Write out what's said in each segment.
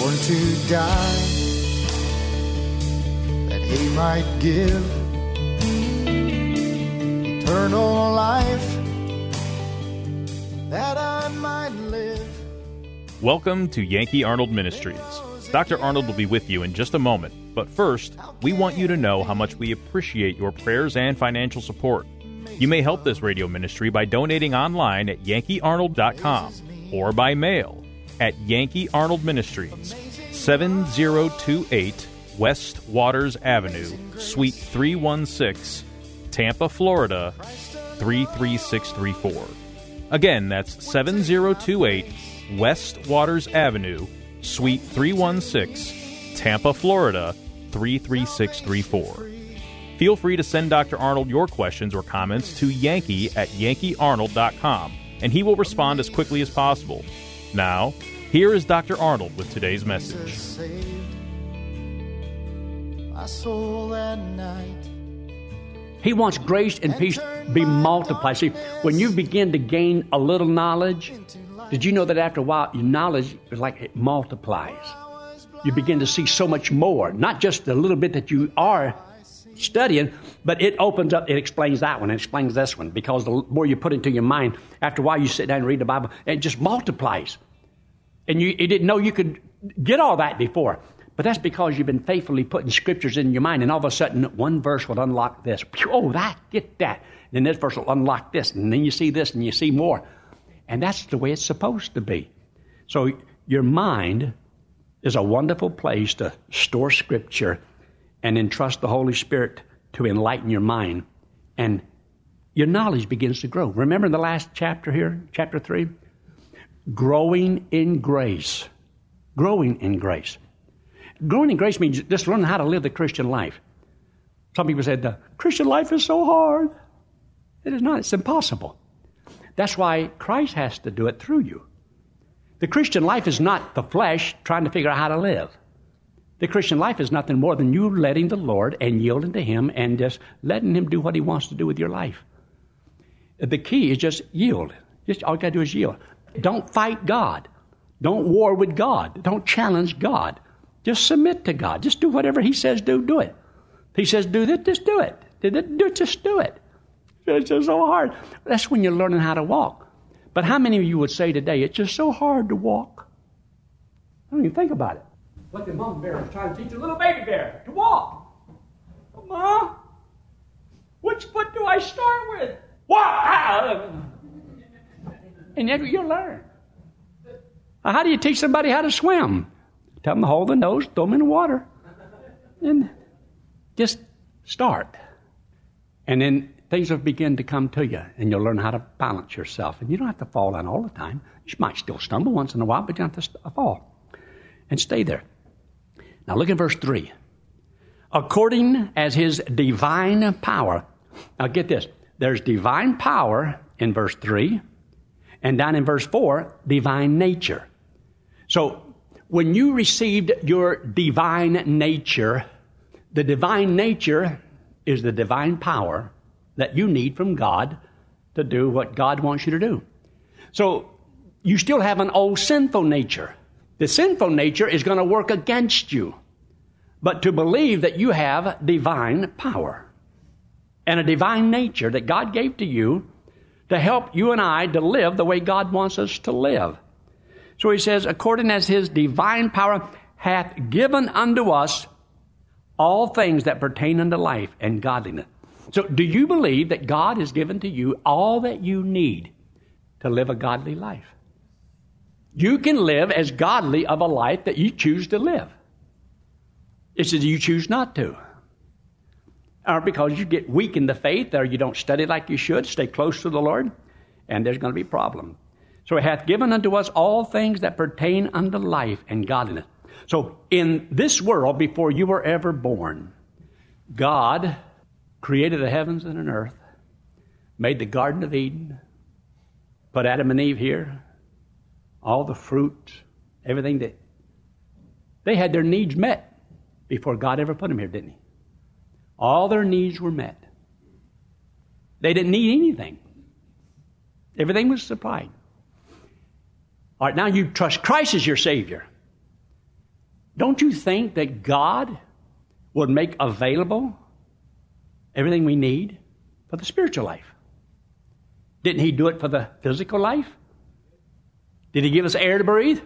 born to die, that he might give eternal life, that I might live. Welcome to Yankee Arnold Ministries. Dr. Arnold will be with you in just a moment, but first, we want you to know how much we appreciate your prayers and financial support. You may help this radio ministry by donating online at yankeearnold.com or by mail at Yankee Arnold Ministries, 7028 West Waters Avenue, Suite 316, Tampa, Florida, 33634. Again, that's 7028 West Waters Avenue, Suite 316, Tampa, Florida, 33634. Feel free to send Dr. Arnold your questions or comments to Yankee at yankeearnold.com, and he will respond as quickly as possible. Now, here is Dr. Arnold with today's message. He wants grace and peace be multiplied. See, when you begin to gain a little knowledge, did you know that after a while, your knowledge is like it multiplies? You begin to see so much more, not just the little bit that you are studying, but it opens up, it explains that one, it explains this one, because the more you put into your mind, after a while you sit down and read the Bible, and it just multiplies. And you didn't know you could get all that before. But that's because you've been faithfully putting scriptures in your mind, and all of a sudden one verse will unlock this. Oh, get that. And then this verse will unlock this, and then you see this, and you see more. And that's the way it's supposed to be. So your mind is a wonderful place to store scripture and entrust the Holy Spirit to enlighten your mind. And your knowledge begins to grow. Remember the last chapter here, chapter 3? Growing in grace. Growing in grace. Growing in grace means just learning how to live the Christian life. Some people said, the Christian life is so hard. It is not. It's impossible. That's why Christ has to do it through you. The Christian life is not the flesh trying to figure out how to live. The Christian life is nothing more than you letting the Lord and yielding to Him and just letting Him do what He wants to do with your life. The key is just yield. Just all you got to do is yield. Don't fight God. Don't war with God. Don't challenge God. Just submit to God. Just do whatever He says do it. If He says do this, just do it. Just do it. It's just so hard. That's when you're learning how to walk. But how many of you would say today, it's just so hard to walk? I don't even think about it. Like the mama bear was trying to teach a little baby bear to walk. Mom, which foot do I start with? Walk! And then you'll learn. How do you teach somebody how to swim? Tell them to hold the nose, throw them in the water. And just start. And then things will begin to come to you, and you'll learn how to balance yourself. And you don't have to fall down all the time. You might still stumble once in a while, but you don't have to fall. And stay there. Now look at verse 3. According as His divine power. Now get this. There's divine power in verse 3. And down in verse 4, divine nature. So when you received your divine nature, the divine nature is the divine power that you need from God to do what God wants you to do. So you still have an old sinful nature. The sinful nature is going to work against you. But to believe that you have divine power and a divine nature that God gave to you to help you and I to live the way God wants us to live. So He says, according as His divine power hath given unto us all things that pertain unto life and godliness. So do you believe that God has given to you all that you need to live a godly life? You can live as godly of a life that you choose to live. It's that you choose not to. Or because you get weak in the faith, or you don't study like you should, stay close to the Lord, and there's going to be a problem. So He hath given unto us all things that pertain unto life and godliness. So in this world, before you were ever born, God created the heavens and an earth, made the Garden of Eden, put Adam and Eve here, all the fruit, everything that they had their needs met before God ever put them here, didn't He? All their needs were met. They didn't need anything. Everything was supplied. All right, now you trust Christ as your Savior. Don't you think that God would make available everything we need for the spiritual life? Didn't He do it for the physical life? Did He give us air to breathe?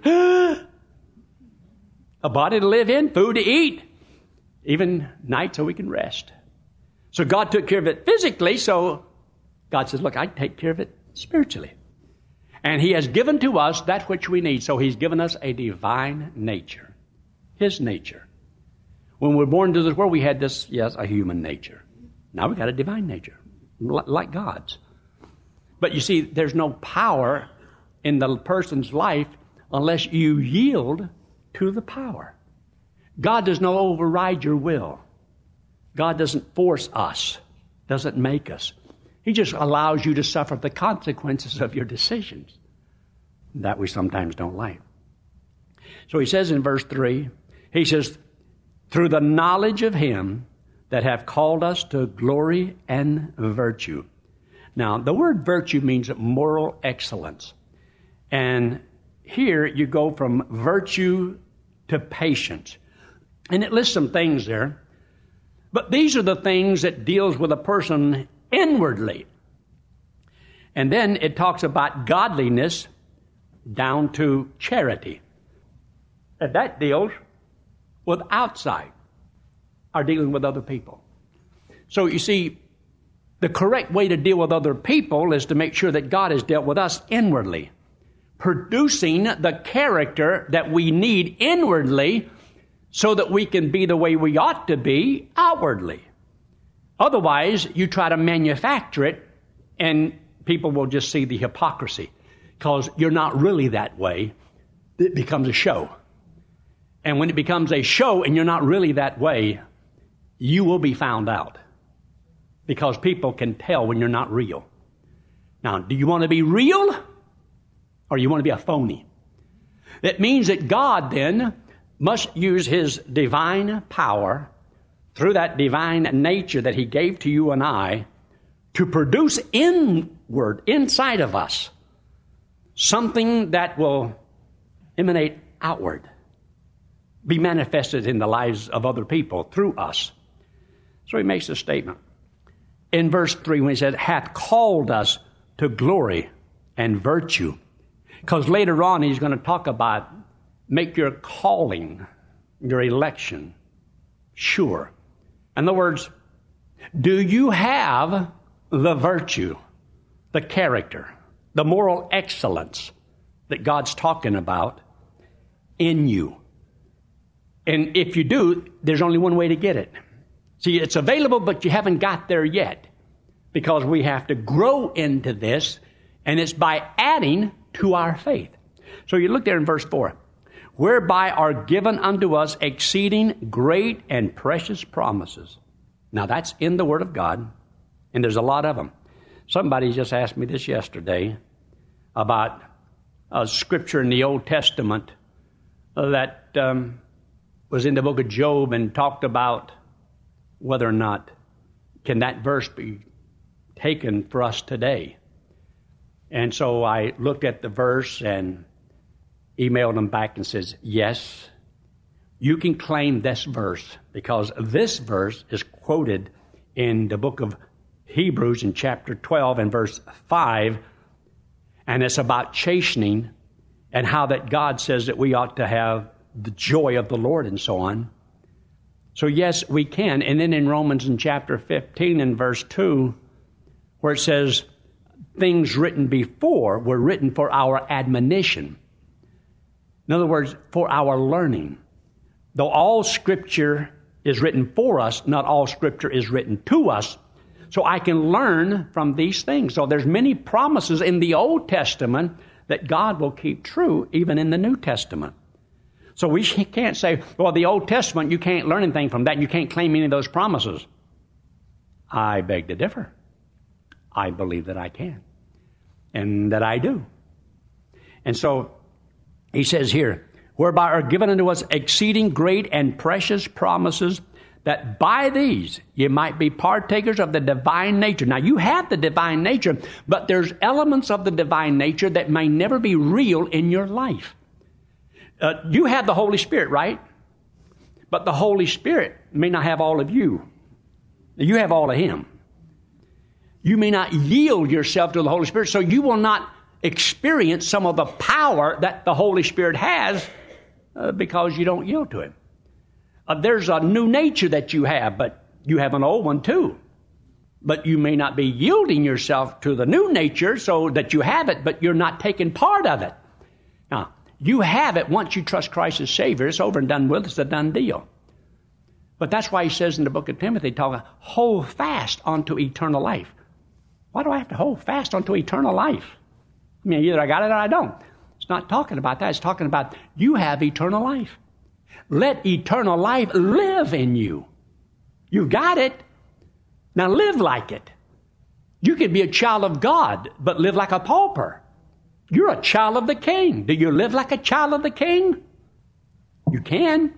A body to live in, food to eat, even night so we can rest. So God took care of it physically, so God says, look, I take care of it spiritually. And He has given to us that which we need. So He's given us a divine nature, His nature. When we're born into this world, we had this, yes, a human nature. Now we've got a divine nature, like God's. But you see, there's no power in the person's life unless you yield to the power. God does not override your will. God doesn't force us, doesn't make us. He just allows you to suffer the consequences of your decisions that we sometimes don't like. So He says in verse 3, He says, through the knowledge of Him that have called us to glory and virtue. Now, the word virtue means moral excellence. And here you go from virtue to patience. And it lists some things there. But these are the things that deals with a person inwardly. And then it talks about godliness down to charity. And that deals with outside, or dealing with other people. So you see, the correct way to deal with other people is to make sure that God has dealt with us inwardly, producing the character that we need inwardly so that we can be the way we ought to be outwardly. Otherwise, you try to manufacture it and people will just see the hypocrisy because you're not really that way. It becomes a show. And when it becomes a show and you're not really that way, you will be found out because people can tell when you're not real. Now, do you want to be real or you want to be a phony? That means that God then must use His divine power through that divine nature that He gave to you and I to produce inward, inside of us, something that will emanate outward, be manifested in the lives of other people through us. So He makes a statement. In verse 3 when He said, hath called us to glory and virtue. Because later on He's going to talk about make your calling, your election, sure. In other words, do you have the virtue, the character, the moral excellence that God's talking about in you? And if you do, there's only one way to get it. See, it's available, but you haven't got there yet because we have to grow into this, and it's by adding to our faith. So you look there in verse 4. Whereby are given unto us exceeding great and precious promises. Now that's in the Word of God, and there's a lot of them. Somebody just asked me this yesterday about a scripture in the Old Testament that was in the book of Job and talked about whether or not can that verse be taken for us today. And so I looked at the verse and emailed them back and says, yes, you can claim this verse because this verse is quoted in the book of Hebrews in chapter 12 and verse 5, and it's about chastening and how that God says that we ought to have the joy of the Lord and so on. So yes, we can. And then in Romans in chapter 15 and verse 2, where it says, things written before were written for our admonition. In other words, for our learning. Though all Scripture is written for us, not all Scripture is written to us. So I can learn from these things. So there's many promises in the Old Testament that God will keep true even in the New Testament. So we can't say, well, the Old Testament, you can't learn anything from that. You can't claim any of those promises. I beg to differ. I believe that I can. And that I do. And so he says here, whereby are given unto us exceeding great and precious promises, that by these you might be partakers of the divine nature. Now, you have the divine nature, but there's elements of the divine nature that may never be real in your life. You have the Holy Spirit, right? but the Holy Spirit may not have all of you. You have all of Him. You may not yield yourself to the Holy Spirit, so you will not experience some of the power that the Holy Spirit has because you don't yield to Him. There's a new nature that you have, but you have an old one too. But you may not be yielding yourself to the new nature so that you have it, but you're not taking part of it. Now, you have it once you trust Christ as Savior. It's over and done with. It's a done deal. But that's why he says in the book of Timothy, hold fast unto eternal life. Why do I have to hold fast unto eternal life? I mean, either I got it or I don't. It's not talking about that. It's talking about you have eternal life. Let eternal life live in you. You got it. Now live like it. You could be a child of God, but live like a pauper. You're a child of the King. Do you live like a child of the King? You can.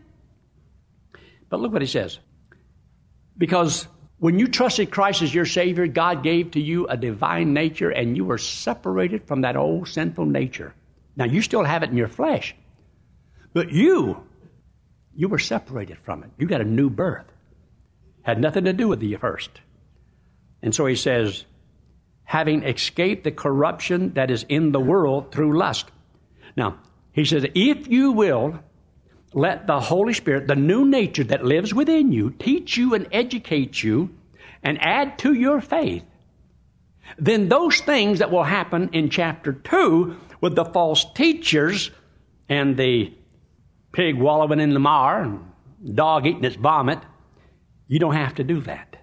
But look what he says. Because when you trusted Christ as your Savior, God gave to you a divine nature, and you were separated from that old sinful nature. Now, you still have it in your flesh, but you were separated from it. You got a new birth. Had nothing to do with the first. And so he says, having escaped the corruption that is in the world through lust. Now, he says, if you will let the Holy Spirit, the new nature that lives within you, teach you and educate you and add to your faith, then those things that will happen in chapter 2 with the false teachers and the pig wallowing in the mire and dog eating its vomit, you don't have to do that.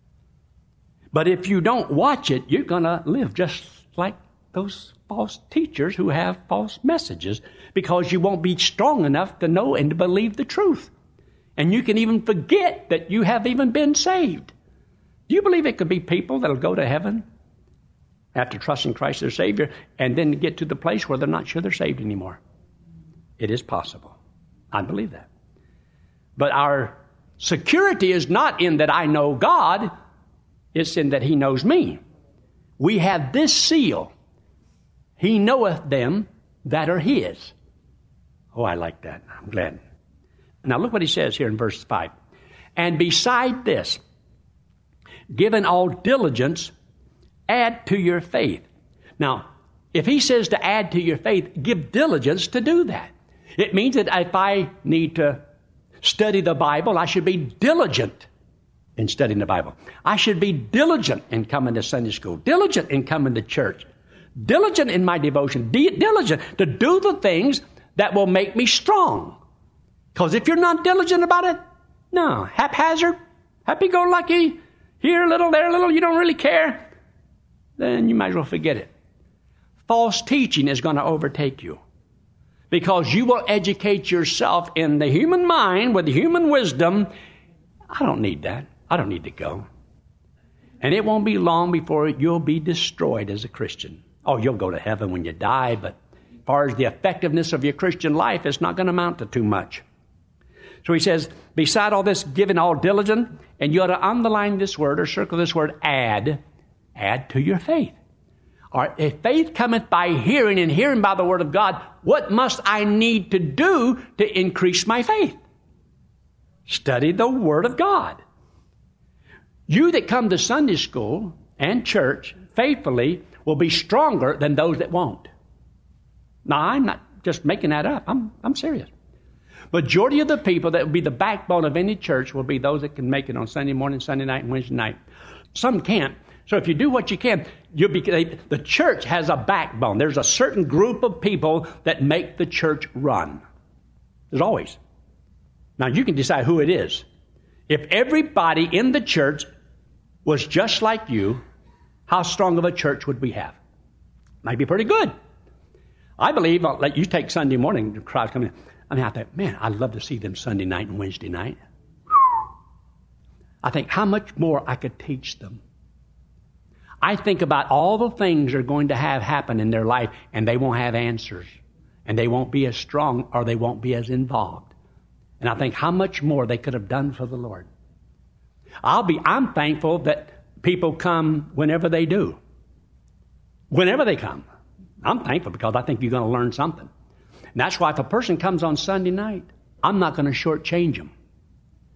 But if you don't watch it, you're going to live just like those false teachers who have false messages, because you won't be strong enough to know and to believe the truth. And you can even forget that you have even been saved. Do you believe it could be people that will go to heaven after trusting Christ as their Savior and then get to the place where they're not sure they're saved anymore? It is possible. I believe that. But our security is not in that I know God. It's in that He knows me. We have this seal. He knoweth them that are His. Oh, I like that. I'm glad. Now look what he says here in verse 5. And beside this, given all diligence, add to your faith. Now, if he says to add to your faith, give diligence to do that. It means that if I need to study the Bible, I should be diligent in studying the Bible. I should be diligent in coming to Sunday school, diligent in coming to church, diligent in my devotion, diligent to do the things that will make me strong. Because if you're not diligent about it, no, haphazard, happy-go-lucky, here a little, there a little, you don't really care, then you might as well forget it. False teaching is going to overtake you, because you will educate yourself in the human mind with the human wisdom. I don't need that. I don't need to go. And it won't be long before you'll be destroyed as a Christian. Oh, you'll go to heaven when you die, but as far as the effectiveness of your Christian life, it's not going to amount to too much. So he says, beside all this, giving all diligence, and you ought to underline this word or circle this word, add to your faith. Or if faith cometh by hearing, and hearing by the word of God, what must I need to do to increase my faith? Study the word of God. You that come to Sunday school and church faithfully will be stronger than those that won't. Now, I'm not just making that up. I'm serious. Majority of the people that will be the backbone of any church will be those that can make it on Sunday morning, Sunday night, and Wednesday night. Some can't. So if you do what you can, the church has a backbone. There's a certain group of people that make the church run. There's always. Now, you can decide who it is. If everybody in the church was just like you, how strong of a church would we have? Might be pretty good. I believe, like you take Sunday morning, the crowds come in. I mean, I think, man, I'd love to see them Sunday night and Wednesday night. I think how much more I could teach them. I think about all the things they're going to have happen in their life, and they won't have answers, and they won't be as strong, or they won't be as involved. And I think how much more they could have done for the Lord. I'm thankful that people come whenever they do. Whenever they come. I'm thankful because I think you're going to learn something. And that's why if a person comes on Sunday night, I'm not going to shortchange them.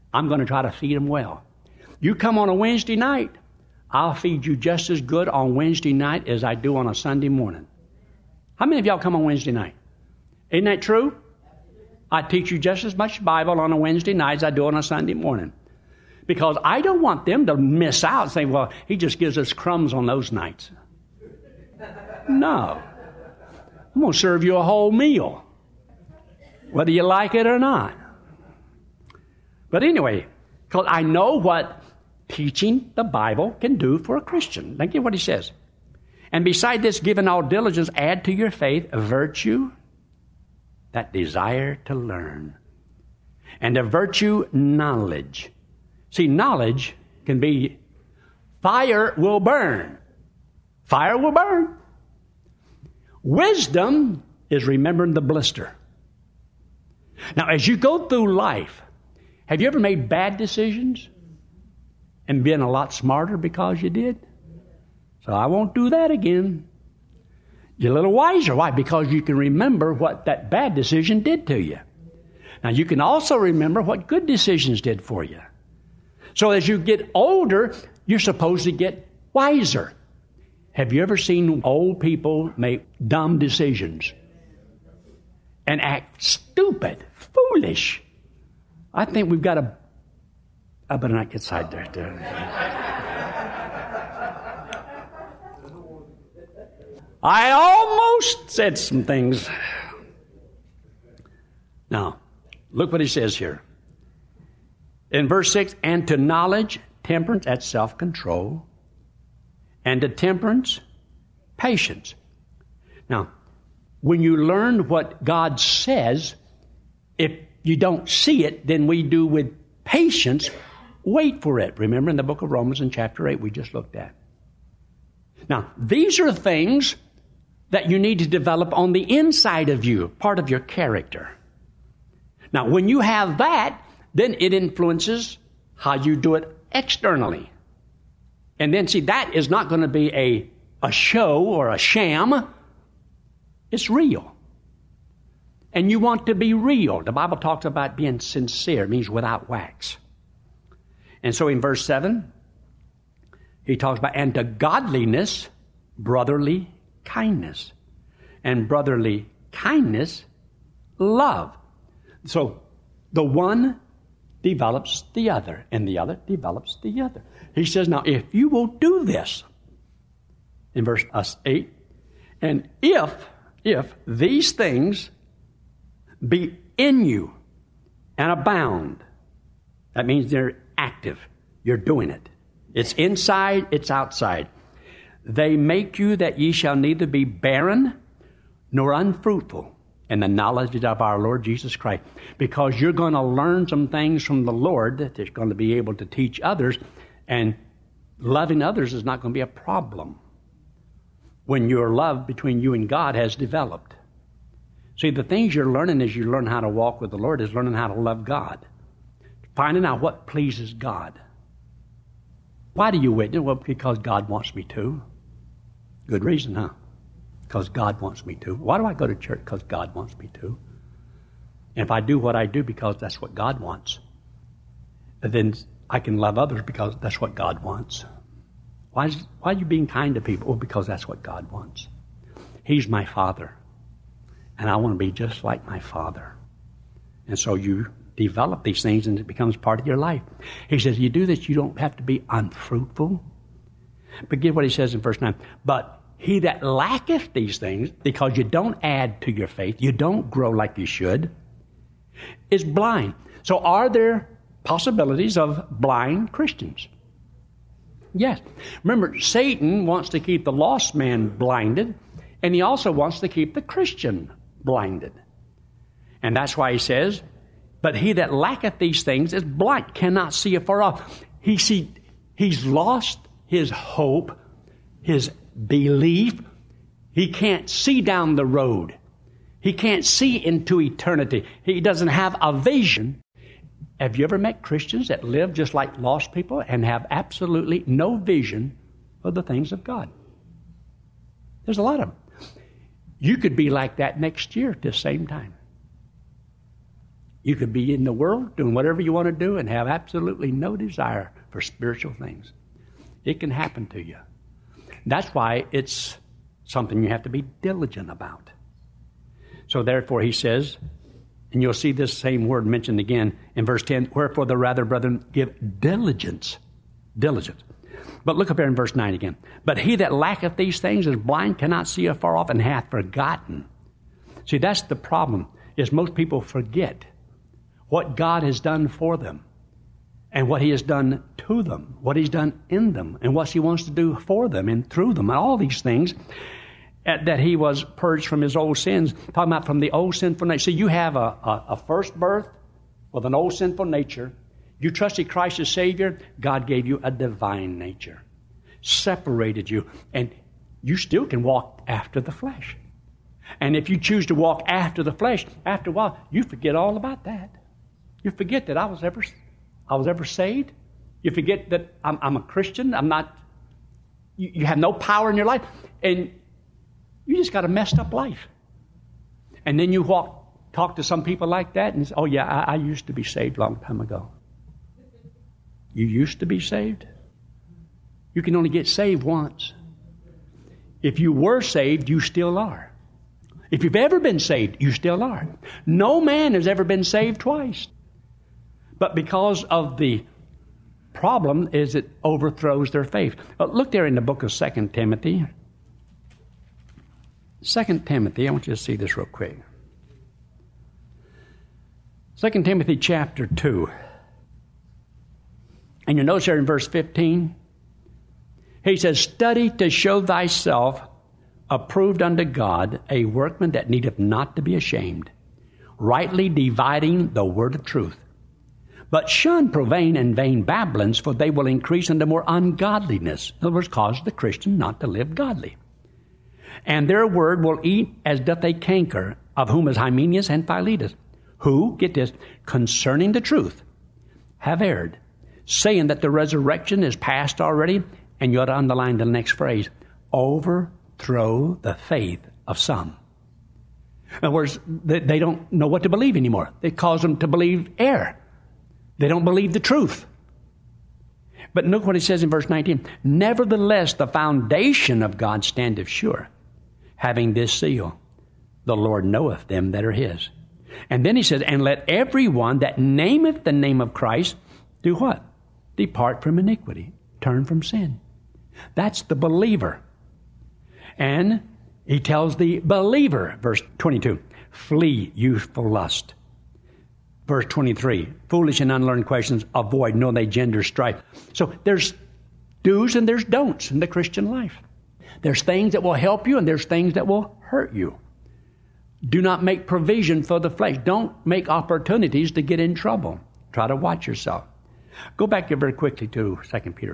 I'm going to try to feed them well. You come on a Wednesday night, I'll feed you just as good on Wednesday night as I do on a Sunday morning. How many of y'all come on Wednesday night? Isn't that true? I teach you just as much Bible on a Wednesday night as I do on a Sunday morning. Because I don't want them to miss out saying, well, he just gives us crumbs on those nights. No. I'm going to serve you a whole meal, whether you like it or not. But anyway, because I know what teaching the Bible can do for a Christian. Look at what he says. And beside this, given all diligence, add to your faith a virtue, that desire to learn. And a virtue, knowledge. See, knowledge can be, fire will burn. Fire will burn. Wisdom is remembering the blister. Now, as you go through life, have you ever made bad decisions and been a lot smarter because you did? So I won't do that again. You're a little wiser. Why? Because you can remember what that bad decision did to you. Now, you can also remember what good decisions did for you. So as you get older, you're supposed to get wiser. Have you ever seen old people make dumb decisions and act stupid, foolish? I think we've got to... I better not get sidetracked there. I almost said some things. Now, look what he says here. In verse 6, and to knowledge, temperance, that's self-control. And to temperance, patience. Now, when you learn what God says, if you don't see it, then we do with patience, wait for it. Remember in the book of Romans in chapter 8 we just looked at. Now, these are things that you need to develop on the inside of you, part of your character. Now, when you have that, then it influences how you do it externally. And then, see, that is not going to be a show or a sham. It's real. And you want to be real. The Bible talks about being sincere. It means without wax. And so in verse 7, he talks about, and to godliness, brotherly kindness. And brotherly kindness, love. So the one develops the other, and the other develops the other. He says, now, if you will do this, in verse 8, and if these things be in you and abound, that means they're active. You're doing it. It's inside, it's outside. They make you that ye shall neither be barren nor unfruitful in the knowledge of our Lord Jesus Christ. Because you're going to learn some things from the Lord that you're going to be able to teach others, and loving others is not going to be a problem when your love between you and God has developed. See, the things you're learning as you learn how to walk with the Lord is learning how to love God. Finding out what pleases God. Why do you witness? Well, because God wants me to. Good reason, huh? Because God wants me to. Why do I go to church? Because God wants me to. And if I do what I do because that's what God wants, then I can love others because that's what God wants. Why are you being kind to people? Well, because that's what God wants. He's my Father. And I want to be just like my Father. And so you develop these things and it becomes part of your life. He says, you do this, you don't have to be unfruitful. But get what he says in verse 9. But he that lacketh these things, because you don't add to your faith, you don't grow like you should, is blind. So are there possibilities of blind Christians? Yes. Remember, Satan wants to keep the lost man blinded, and he also wants to keep the Christian blinded. And that's why he says, but he that lacketh these things is blind, cannot see afar off. He's lost his hope, his belief. He can't see down the road. He can't see into eternity. He doesn't have a vision. Have you ever met Christians that live just like lost people and have absolutely no vision of the things of God? There's a lot of them. You could be like that next year at the same time. You could be in the world doing whatever you want to do and have absolutely no desire for spiritual things. It can happen to you. That's why it's something you have to be diligent about. So therefore, he says, and you'll see this same word mentioned again in verse 10, wherefore the rather, brethren, give diligence. Diligence. But look up here in verse 9 again. But he that lacketh these things is blind, cannot see afar off, and hath forgotten. See, that's the problem, is most people forget what God has done for them and what he has done to them, what he's done in them, and what he wants to do for them and through them, and all these things that he was purged from his old sins, talking about from the old sinful nature. See, you have a first birth with an old sinful nature. You trusted Christ as Savior, God gave you a divine nature, separated you, and you still can walk after the flesh. And if you choose to walk after the flesh, after a while, you forget all about that. You forget that I was ever saved. You forget that I'm a Christian. I'm not. You have no power in your life, and you just got a messed up life. And then you talk to some people like that, and say, "Oh yeah, I used to be saved a long time ago." You used to be saved? You can only get saved once. If you were saved, you still are. If you've ever been saved, you still are. No man has ever been saved twice. But because of the problem is it overthrows their faith. But look there in the book of 2 Timothy. 2 Timothy, I want you to see this real quick. 2 Timothy chapter 2. And you notice here in verse 15, he says, study to show thyself approved unto God, a workman that needeth not to be ashamed, rightly dividing the word of truth. But shun profane and vain babblings, for they will increase unto more ungodliness. In other words, cause the Christian not to live godly. And their word will eat as doth a canker, of whom is Hymenaeus and Philetus, who, get this, concerning the truth, have erred, saying that the resurrection is past already, and you ought to underline the next phrase, overthrow the faith of some. In other words, they don't know what to believe anymore. They cause them to believe error. They don't believe the truth. But look what he says in verse 19. Nevertheless, the foundation of God standeth sure, having this seal, the Lord knoweth them that are his. And then he says, and let every one that nameth the name of Christ do what? Depart from iniquity. Turn from sin. That's the believer. And he tells the believer, verse 22, flee youthful lust. Verse 23, foolish and unlearned questions avoid, no they gender strife. So there's do's and there's don'ts in the Christian life. There's things that will help you and there's things that will hurt you. Do not make provision for the flesh. Don't make opportunities to get in trouble. Try to watch yourself. Go back here very quickly to 2 Peter.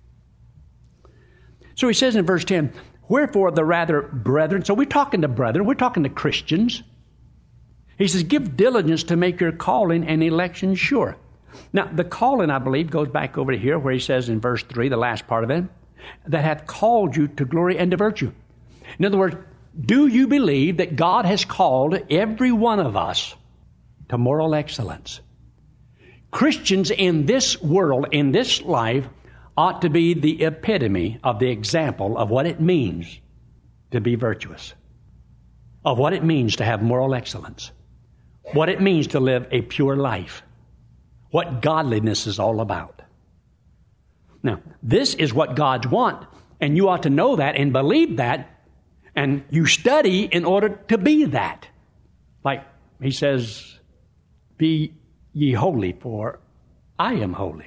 So he says in verse 10, wherefore the rather brethren, so we're talking to brethren, we're talking to Christians. He says, give diligence to make your calling and election sure. Now, the calling, I believe, goes back over to here where he says in verse 3, the last part of it, that hath called you to glory and to virtue. In other words, do you believe that God has called every one of us to moral excellence? Christians in this world, in this life, ought to be the epitome of the example of what it means to be virtuous, of what it means to have moral excellence, what it means to live a pure life, what godliness is all about. Now, this is what God's want, and you ought to know that and believe that, and you study in order to be that. Like he says, be ye holy, for I am holy.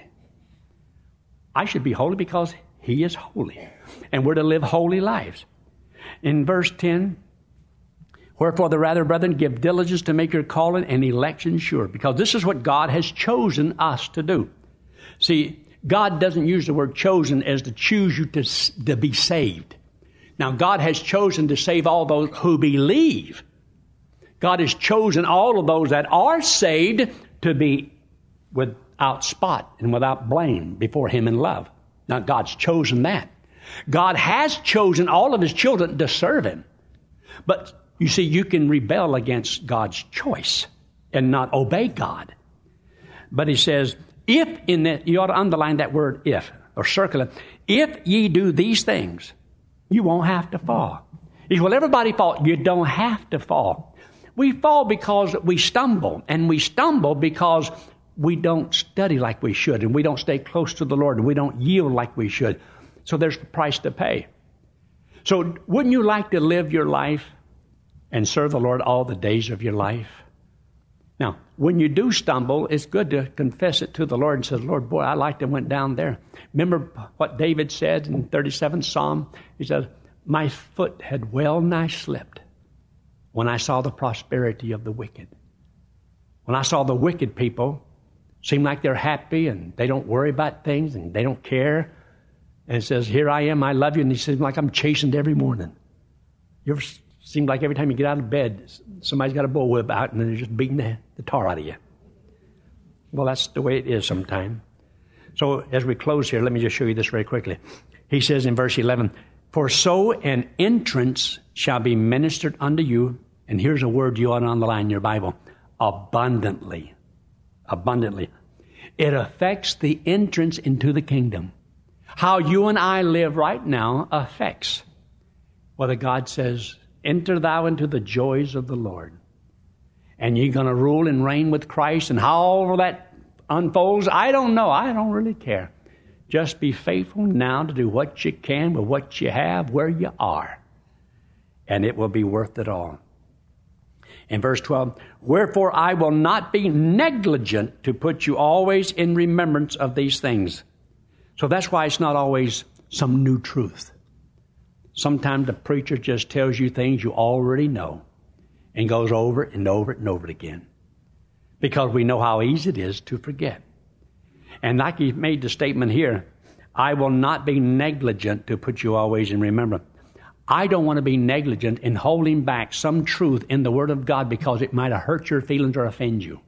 I should be holy because he is holy, and we're to live holy lives. In verse 10, wherefore the rather, brethren, give diligence to make your calling and election sure, because this is what God has chosen us to do. See, God doesn't use the word chosen as to choose you to be saved. Now, God has chosen to save all those who believe. God has chosen all of those that are saved to be without spot and without blame before him in love. Now, God's chosen that. God has chosen all of his children to serve him. But you see, you can rebel against God's choice. and not obey God. But he says, if in that, you ought to underline that word if, or circle it. If ye do these things, you won't have to fall. He says, well, everybody falls. You don't have to fall. We fall because we stumble, and we stumble because we don't study like we should, and we don't stay close to the Lord, and we don't yield like we should. So there's the price to pay. So wouldn't you like to live your life and serve the Lord all the days of your life? Now, when you do stumble, it's good to confess it to the Lord and say, Lord, boy, I like to went down there. Remember what David said in 37th Psalm? He said, my foot had well nigh slipped when I saw the prosperity of the wicked. When I saw the wicked people seem like they're happy and they don't worry about things and they don't care. And it says, here I am, I love you. And he says, like I'm chastened every morning. You ever seem like every time you get out of bed, somebody's got a bullwhip out and they're just beating the tar out of you. Well, that's the way it is sometimes. So as we close here, let me just show you this very quickly. He says in verse 11, for so an entrance shall be ministered unto you, and here's a word you ought to underline in your Bible, abundantly. Abundantly. It affects the entrance into the kingdom. How you and I live right now affects whether God says, enter thou into the joys of the Lord. And you're going to rule and reign with Christ, and how all that unfolds, I don't know. I don't really care. Just be faithful now to do what you can with what you have where you are. And it will be worth it all. In verse 12, wherefore I will not be negligent to put you always in remembrance of these things. So that's why it's not always some new truth. Sometimes the preacher just tells you things you already know and goes over it and over it and over it again. Because we know how easy it is to forget. And like he made the statement here, I will not be negligent to put you always in remembrance. I don't want to be negligent in holding back some truth in the Word of God because it might have hurt your feelings or offend you.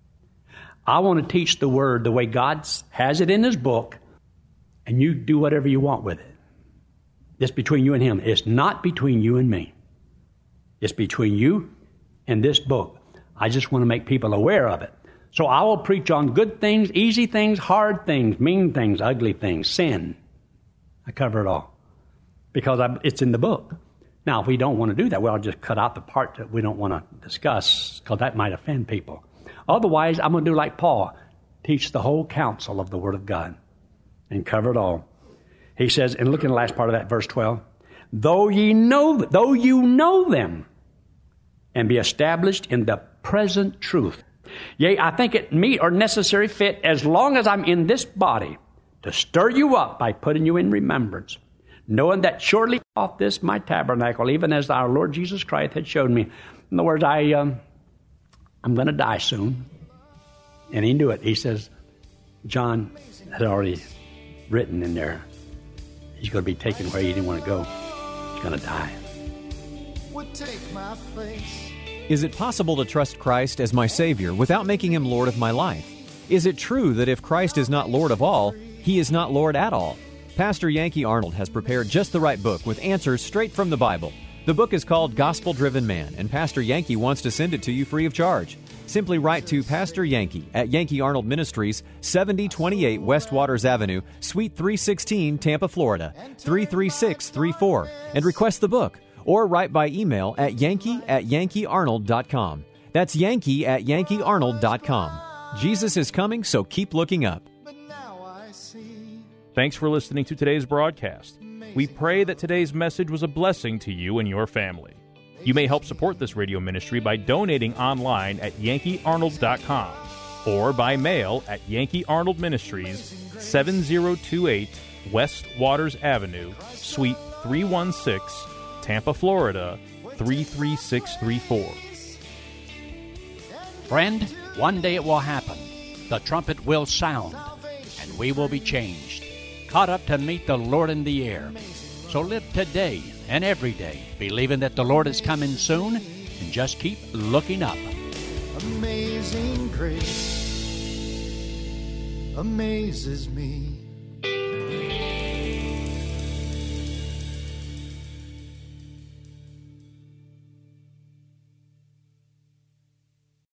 I want to teach the Word the way God has it in His book, and you do whatever you want with it. It's between you and Him. It's not between you and me. It's between you and this book. I just want to make people aware of it. So I will preach on good things, easy things, hard things, mean things, ugly things, sin. I cover it all because it's in the book. Now, if we don't want to do that, well, I'll just cut out the part that we don't want to discuss because that might offend people. Otherwise, I'm going to do like Paul, teach the whole counsel of the Word of God and cover it all. He says, and look in the last part of that, verse 12, though you know them and be established in the present truth. Yea, I think it meet or necessary fit as long as I'm in this body to stir you up by putting you in remembrance, knowing that surely off this my tabernacle, even as our Lord Jesus Christ had showed me. In other words, I'm going to die soon. And he knew it. He says, John had already written in there, he's going to be taken where he didn't want to go. He's going to die. Would take my place. Is it possible to trust Christ as my Savior without making Him Lord of my life? Is it true that if Christ is not Lord of all, He is not Lord at all? Pastor Yankee Arnold has prepared just the right book with answers straight from the Bible. The book is called Gospel Driven Man, and Pastor Yankee wants to send it to you free of charge. Simply write to Pastor Yankee at Yankee Arnold Ministries, 7028 West Waters Avenue, Suite 316, Tampa, Florida, 33634, and request the book. Or write by email at yankee@yankeearnold.com. That's yankee@yankeearnold.com. Jesus is coming, so keep looking up. Thanks for listening to today's broadcast. We pray that today's message was a blessing to you and your family. You may help support this radio ministry by donating online at yankeearnold.com or by mail at Yankee Arnold Ministries, 7028 West Waters Avenue, Suite 316, Tampa, Florida, 33634. Friend, one day it will happen. The trumpet will sound, and we will be changed, caught up to meet the Lord in the air. So live today and every day, believing that the Lord is coming soon, and just keep looking up. Amazing grace amazes me.